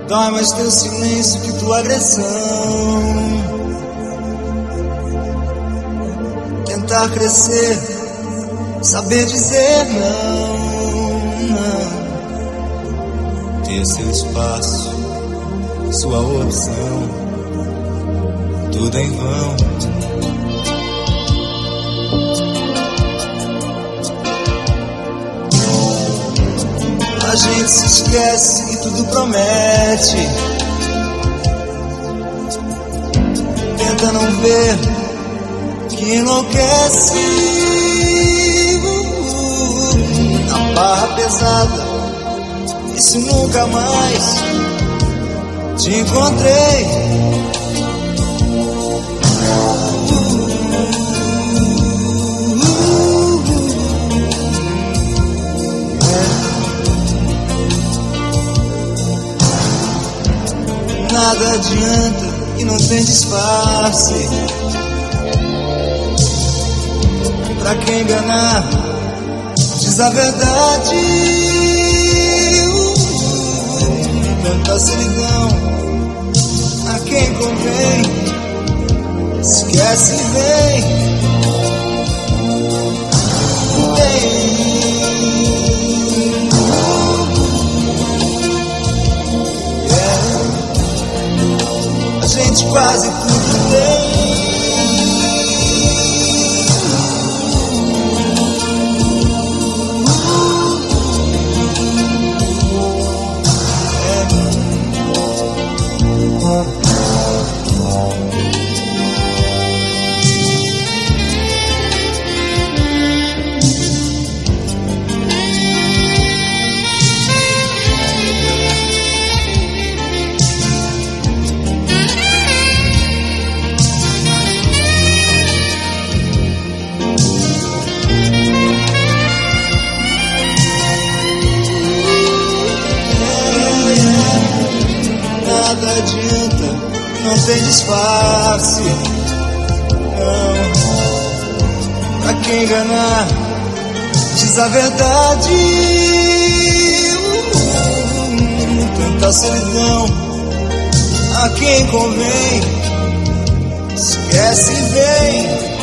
Dói mais teu silêncio que tua agressão. Tentar crescer, saber dizer não, não. Ter seu espaço, sua opção, tudo em vão. A gente se esquece e tudo promete. Tenta não ver que enlouquece. A barra pesada, isso nunca mais te encontrei. Nada adianta e não tem disfarce. Pra quem enganar, diz a verdade. Tanta solidão a quem convém, esquece e vem. A gente quase tudo tem. Nada adianta, não tem disfarce. Não, pra quem enganar, diz a verdade. Tanta solidão a quem convém, esquece e vem.